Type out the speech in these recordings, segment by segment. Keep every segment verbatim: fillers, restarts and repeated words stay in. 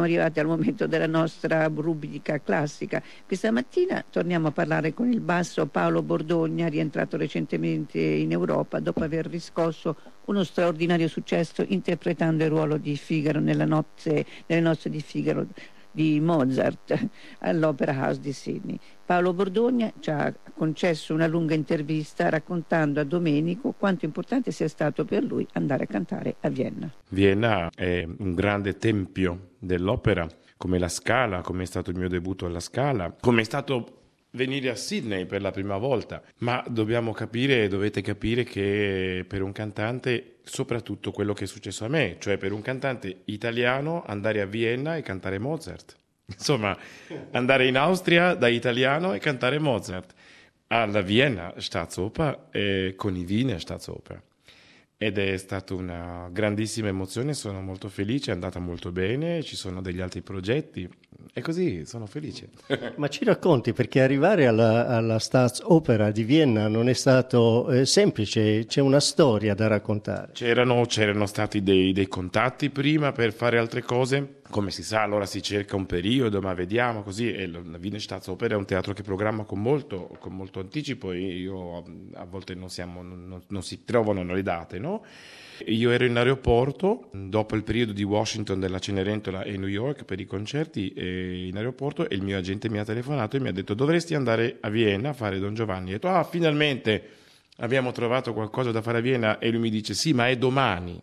arrivati al momento della nostra rubrica classica. Questa mattina torniamo a parlare con il basso Paolo Bordogna, rientrato recentemente in Europa dopo aver riscosso uno straordinario successo interpretando il ruolo di Figaro nella notte, nelle nozze di Figaro di Mozart all'Opera House di Sydney. Paolo Bordogna ci ha concesso una lunga intervista raccontando a Domenico quanto importante sia stato per lui andare a cantare a Vienna. Vienna è un grande tempio dell'opera, come la Scala, come è stato il mio debutto alla Scala, come è stato venire a Sydney per la prima volta, ma dobbiamo capire, dovete capire che per un cantante, soprattutto quello che è successo a me, cioè per un cantante italiano andare a Vienna e cantare Mozart, insomma andare in Austria da italiano e cantare Mozart, alla Vienna Staatsoper e con i Wiener Staatsoper. Ed è stata una grandissima emozione, sono molto felice, è andata molto bene, ci sono degli altri progetti e così sono felice. Ma ci racconti, perché arrivare alla, alla Staatsoper di Vienna non è stato eh, semplice, c'è una storia da raccontare. C'erano, c'erano stati dei, dei contatti prima per fare altre cose, come si sa allora si cerca un periodo, ma vediamo così, e la Wiener Staatsoper è un teatro che programma con molto, con molto anticipo e io a volte non, siamo, non, non si trovano le date, no? Io ero in aeroporto dopo il periodo di Washington della Cenerentola e New York per i concerti e in aeroporto e il mio agente mi ha telefonato e mi ha detto dovresti andare a Vienna a fare Don Giovanni. Ho detto ah finalmente abbiamo trovato qualcosa da fare a Vienna e lui mi dice sì ma è domani.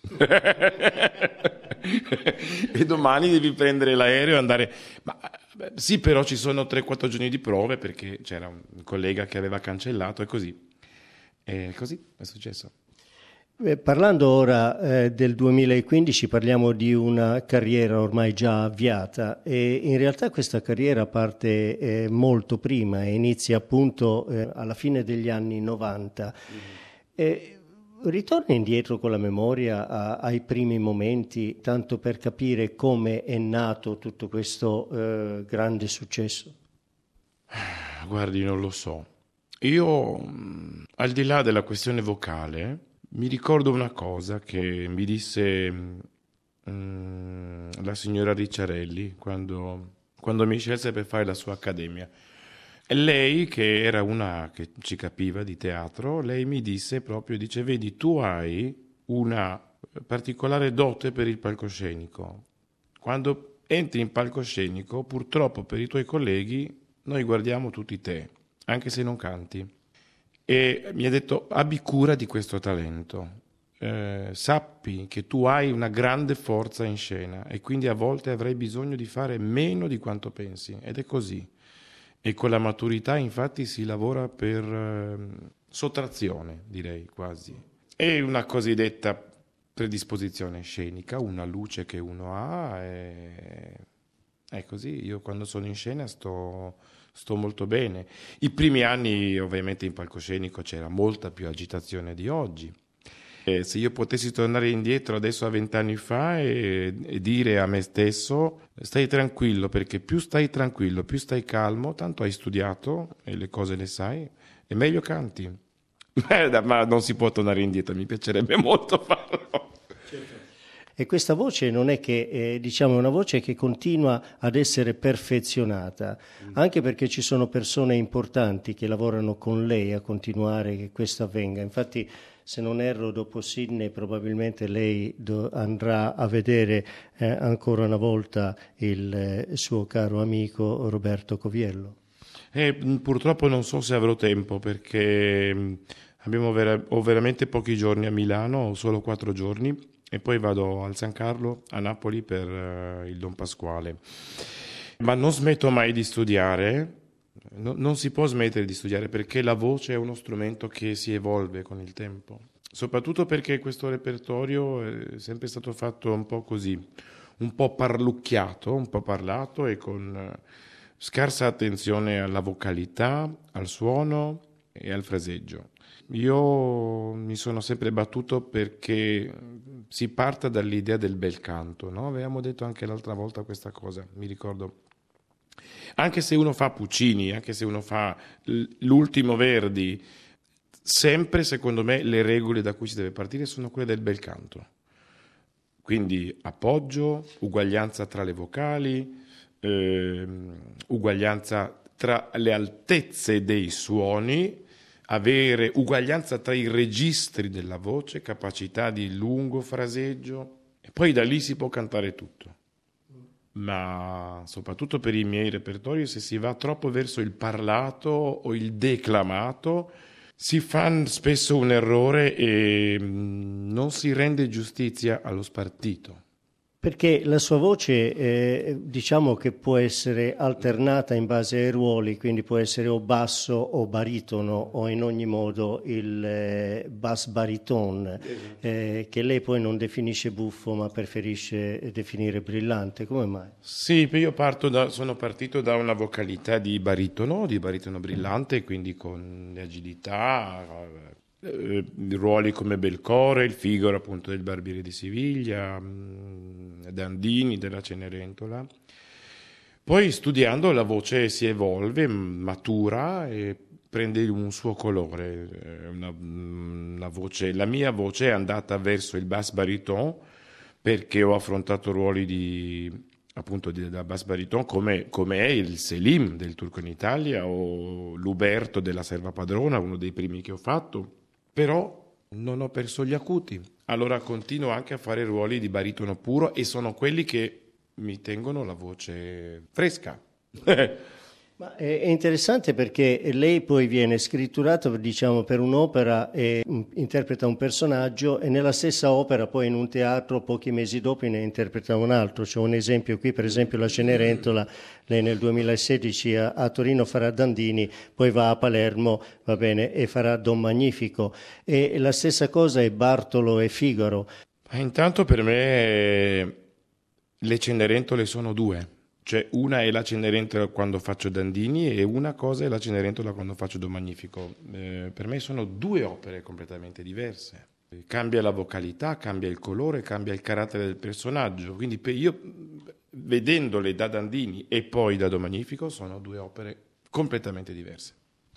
E domani devi prendere l'aereo e andare ma sì però ci sono tre quattro giorni di prove perché c'era un collega che aveva cancellato e così e così è successo. Eh, parlando ora eh, del duemilaquindici parliamo di una carriera ormai già avviata e in realtà questa carriera parte eh, molto prima e inizia appunto eh, alla fine degli anni novanta. Mm-hmm. Eh, ritorni indietro con la memoria a, ai primi momenti tanto per capire come è nato tutto questo eh, grande successo? Guardi, non lo so. Io, al di là della questione vocale, mi ricordo una cosa che mi disse um, la signora Ricciarelli quando, quando mi scelse per fare la sua accademia. E lei, che era una che ci capiva di teatro, lei mi disse proprio, dice, vedi, tu hai una particolare dote per il palcoscenico. Quando entri in palcoscenico, purtroppo per i tuoi colleghi, noi guardiamo tutti te, anche se non canti. E mi ha detto abbi cura di questo talento, eh, sappi che tu hai una grande forza in scena e quindi a volte avrai bisogno di fare meno di quanto pensi ed è così e con la maturità infatti si lavora per eh, sottrazione direi quasi, è una cosiddetta predisposizione scenica, una luce che uno ha e... è così, io quando sono in scena sto... sto molto bene. I primi anni ovviamente in palcoscenico c'era molta più agitazione di oggi. E se io potessi tornare indietro adesso a vent'anni fa e, e dire a me stesso stai tranquillo perché più stai tranquillo, più stai calmo, tanto hai studiato e le cose le sai e meglio canti. Ma non si può tornare indietro, mi piacerebbe molto farlo. Certo. E questa voce non è che, eh, diciamo, è una voce che continua ad essere perfezionata, mm. anche perché ci sono persone importanti che lavorano con lei a continuare che questo avvenga. Infatti, se non erro, dopo Sydney probabilmente lei do- andrà a vedere eh, ancora una volta il eh, suo caro amico Roberto Coviello. Eh, purtroppo non so se avrò tempo perché abbiamo vera- ho veramente pochi giorni a Milano, ho solo quattro giorni. E poi vado al San Carlo a Napoli per uh, il Don Pasquale. Ma non smetto mai di studiare, no, non si può smettere di studiare perché la voce è uno strumento che si evolve con il tempo. Soprattutto perché questo repertorio è sempre stato fatto un po' così, un po' parlucchiato, un po' parlato e con uh, scarsa attenzione alla vocalità, al suono e al fraseggio. Io mi sono sempre battuto perché si parta dall'idea del bel canto, no? Avevamo detto anche l'altra volta questa cosa, mi ricordo. Anche se uno fa Puccini, anche se uno fa l'ultimo Verdi, sempre secondo me le regole da cui si deve partire sono quelle del bel canto. Quindi appoggio, uguaglianza tra le vocali, eh, uguaglianza tra le altezze dei suoni, avere uguaglianza tra i registri della voce, capacità di lungo fraseggio, e poi da lì si può cantare tutto. Ma soprattutto per i miei repertori, se si va troppo verso il parlato o il declamato, si fa spesso un errore e non si rende giustizia allo spartito. Perché la sua voce eh, diciamo che può essere alternata in base ai ruoli, quindi può essere o basso o baritono o in ogni modo il eh, bass bariton, eh, che lei poi non definisce buffo ma preferisce definire brillante. Come mai? Sì, io parto da, sono partito da una vocalità di baritono, di baritono brillante, quindi con le agilità, eh, ruoli come Belcore, il Figaro appunto del Barbiere di Siviglia, mh, Dandini della Cenerentola. Poi studiando la voce si evolve, matura e prende un suo colore. Una, una voce, la mia voce è andata verso il bass bariton perché ho affrontato ruoli di, appunto di, da bass bariton come, come è il Selim del Turco in Italia o l'Uberto della Serva Padrona, uno dei primi che ho fatto. Però non ho perso gli acuti, allora continuo anche a fare ruoli di baritono puro e sono quelli che mi tengono la voce fresca. Ma è interessante perché lei poi viene scritturato, diciamo, per un'opera e interpreta un personaggio e nella stessa opera poi in un teatro pochi mesi dopo ne interpreta un altro. C'è un esempio qui, per esempio la Cenerentola, lei nel duemilasedici a, a Torino farà Dandini, poi va a Palermo, va bene, e farà Don Magnifico. E la stessa cosa è Bartolo e Figaro. Ma intanto per me le Cenerentole sono due. Cioè una è la Cenerentola quando faccio Dandini e una cosa è la Cenerentola quando faccio Don Magnifico. Eh, per me sono due opere completamente diverse. Cambia la vocalità, cambia il colore, cambia il carattere del personaggio. Quindi per io, vedendole da Dandini e poi da Don Magnifico, sono due opere completamente diverse.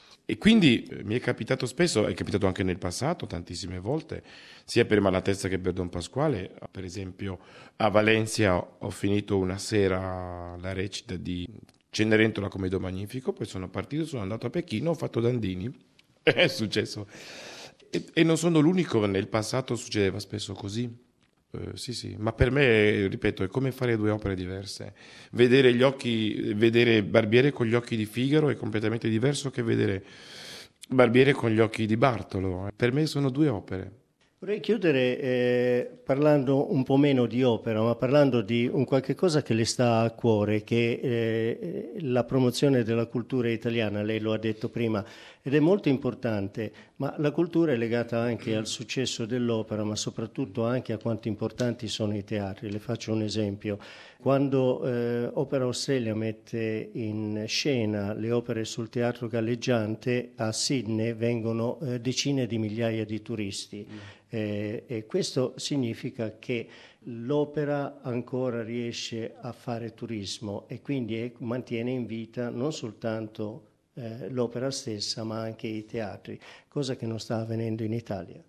E quindi eh, mi è capitato spesso, è capitato anche nel passato, tantissime volte, sia per Malatesta che per Don Pasquale. Per esempio a Valencia ho finito una sera la recita di Cenerentola come Don Magnifico, poi sono partito, sono andato a Pechino, ho fatto Dandini, è successo. E, e non sono l'unico, nel passato succedeva spesso così. Uh, sì, sì, ma per me, ripeto, è come fare due opere diverse. Vedere gli occhi, vedere Barbiere con gli occhi di Figaro è completamente diverso che vedere Barbiere con gli occhi di Bartolo. Per me sono due opere. Vorrei chiudere eh, parlando un po' meno di opera, ma parlando di un qualche cosa che le sta a cuore, che è eh, la promozione della cultura italiana, lei lo ha detto prima, ed è molto importante, ma la cultura è legata anche al successo dell'opera, ma soprattutto anche a quanto importanti sono i teatri. Le faccio un esempio. Quando eh, Opera Australia mette in scena le opere sul teatro galleggiante, a Sydney vengono eh, decine di migliaia di turisti. Eh, e questo significa che l'opera ancora riesce a fare turismo e quindi è, mantiene in vita non soltanto eh, l'opera stessa ma anche i teatri, cosa che non sta avvenendo in Italia.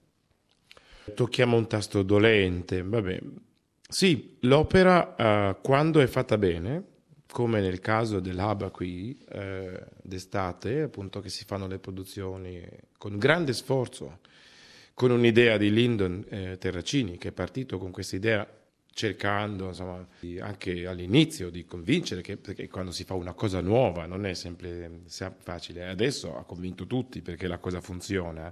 Tocchiamo un tasto dolente, vabbè. Sì, l'opera eh, quando è fatta bene, come nel caso dell'Aba qui, eh, d'estate, appunto che si fanno le produzioni con grande sforzo, con un'idea di Lyndon eh, Terracini, che è partito con questa idea cercando, insomma, di, anche all'inizio di convincere, che, perché quando si fa una cosa nuova non è sempre facile. Adesso ha convinto tutti perché la cosa funziona.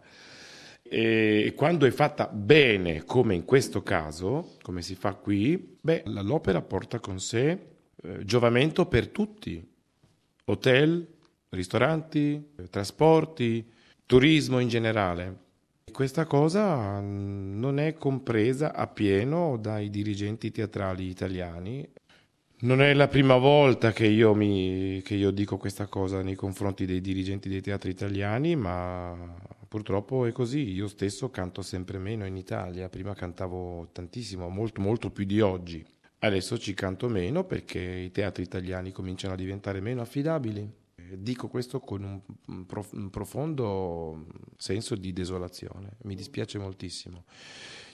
E quando è fatta bene, come in questo caso, come si fa qui, beh, l'opera porta con sé eh, giovamento per tutti. Hotel, ristoranti, trasporti, turismo in generale. Questa cosa non è compresa appieno dai dirigenti teatrali italiani. Non è la prima volta che io, mi, che io dico questa cosa nei confronti dei dirigenti dei teatri italiani, ma purtroppo è così. Io stesso canto sempre meno in Italia. Prima cantavo tantissimo, molto, molto più di oggi. Adesso ci canto meno perché i teatri italiani cominciano a diventare meno affidabili. Dico questo con un, prof, un profondo senso di desolazione, mi dispiace moltissimo.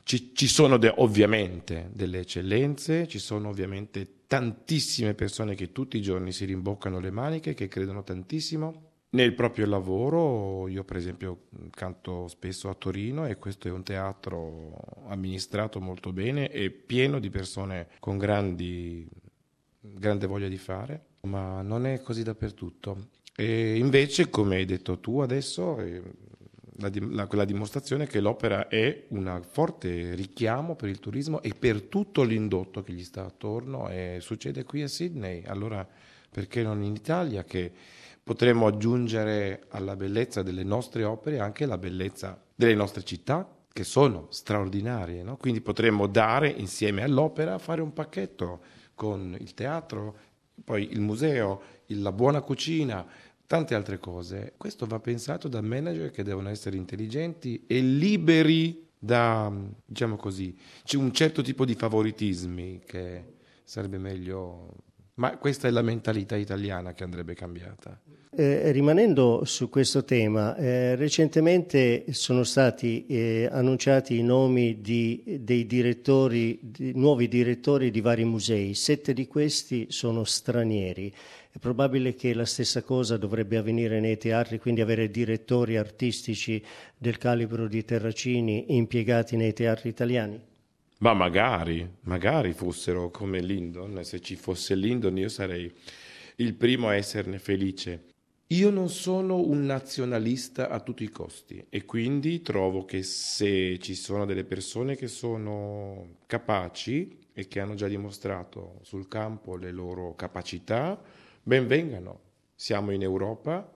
Ci, ci sono de, ovviamente delle eccellenze, ci sono ovviamente tantissime persone che tutti i giorni si rimboccano le maniche, che credono tantissimo nel proprio lavoro. Io per esempio canto spesso a Torino e questo è un teatro amministrato molto bene e pieno di persone con grandi, grande voglia di fare, ma non è così dappertutto. E invece, come hai detto tu adesso, eh, la, la, la dimostrazione che l'opera è un forte richiamo per il turismo e per tutto l'indotto che gli sta attorno, e succede qui a Sydney, allora perché non in Italia, che potremmo aggiungere alla bellezza delle nostre opere anche la bellezza delle nostre città, che sono straordinarie, no? Quindi potremmo dare insieme all'opera, fare un pacchetto con il teatro, poi il museo, la buona cucina, tante altre cose. Questo va pensato da manager che devono essere intelligenti e liberi da, diciamo così, c'è un certo tipo di favoritismi che sarebbe meglio, ma questa è la mentalità italiana che andrebbe cambiata. Eh, rimanendo su questo tema, eh, recentemente sono stati eh, annunciati i nomi di, dei direttori, di, nuovi direttori di vari musei. Sette di questi sono stranieri. È probabile che la stessa cosa dovrebbe avvenire nei teatri, quindi avere direttori artistici del calibro di Terracini impiegati nei teatri italiani? Ma magari, magari fossero come Lindon. Se ci fosse Lindon io sarei il primo a esserne felice. Io non sono un nazionalista a tutti i costi e quindi trovo che se ci sono delle persone che sono capaci e che hanno già dimostrato sul campo le loro capacità, ben vengano. Siamo in Europa,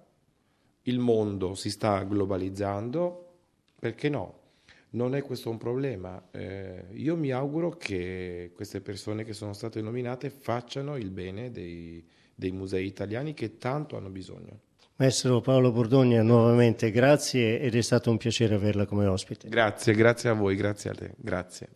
il mondo si sta globalizzando, perché no? Non è questo un problema. Eh, io mi auguro che queste persone che sono state nominate facciano il bene dei, dei musei italiani che tanto hanno bisogno. Maestro Paolo Bordogna, nuovamente grazie ed è stato un piacere averla come ospite. Grazie, grazie a voi, grazie a te, grazie.